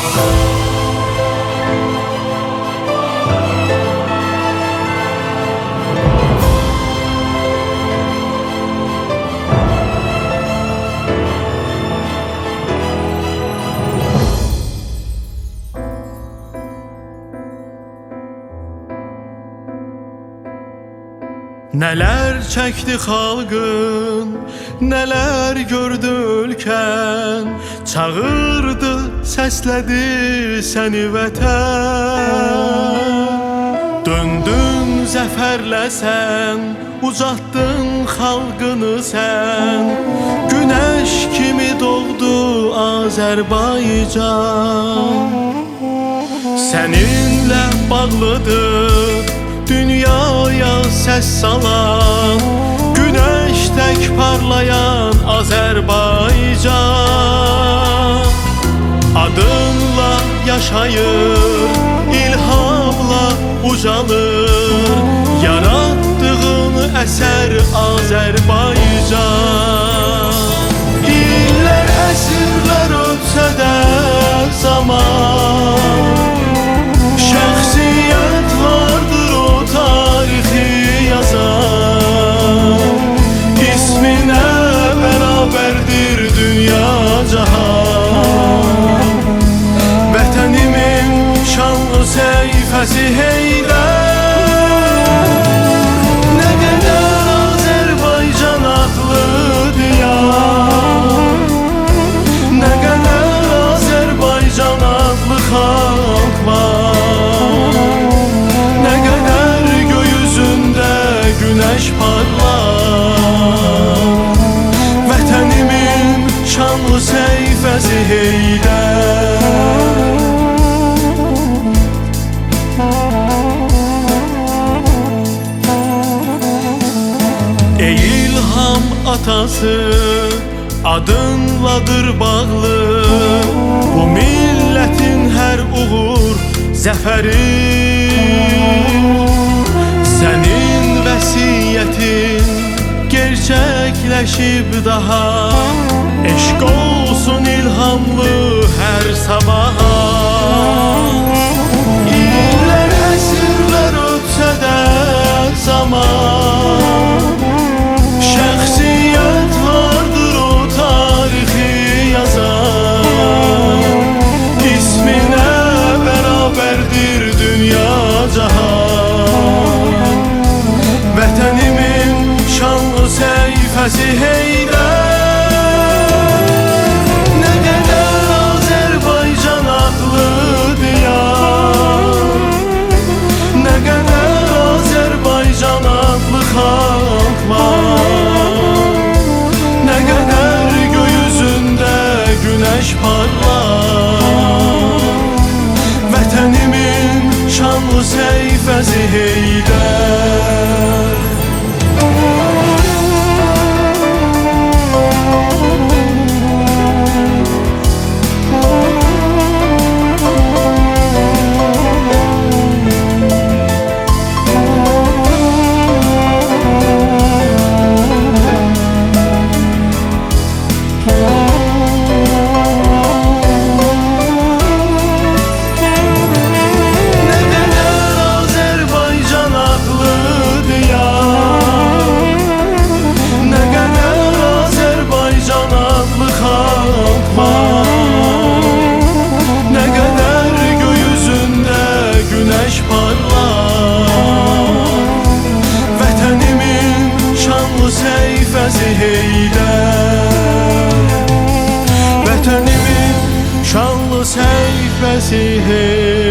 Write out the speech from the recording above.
Neler çəkdi xalqın, neler gördü ülkən, çağırdı, səslədi səni vətən. Döndün zəfərlə sən, ucatdın xalqını sən, günəş kimi doğdu Azərbaycan. Səninlə bağlıdır dünyaya səs salan, güneş tək parlayan Azərbaycan. Adınla yaşayır, ilhamla ucalır, yarattığın əsər Azərbaycan. İllər, əsrlər ötsə də zaman, şəxsiyyət vardır o tarixi yazan. İsminə bərabərdir dünya cahan, vətənimin şanlı səhifəsi Heydər. Nə qədər Azərbaycan adlı diyar, nə qədər Azərbaycan adlı xalq var, nə qədər göy üzündə güneş parlar, vətənimin şanlı səhifəsi Heydər. Ey ilham atası, adınladır bağlı bu milletin her uğur zəfəri. Sənin vəsiyyətin gerçəkləşib daha, eşq olsun ilhamlı hər sabaha. İllər, əsrlər ötsə də zaman, şəxsiyyət vardır o tarixi yazan. İsminə bərabərdir dünya cahan, vətənimin şanlı səhifəsi Heydər. Nə qədər Azərbaycan adlı diyar, nə qədər Azərbaycan adlı xalq var, nə qədər göy üzündə güneş parlar, vətənimin şanlı səhifəsi Heydər. Heydər, vətənimin şanlı səhifəsi Heydər.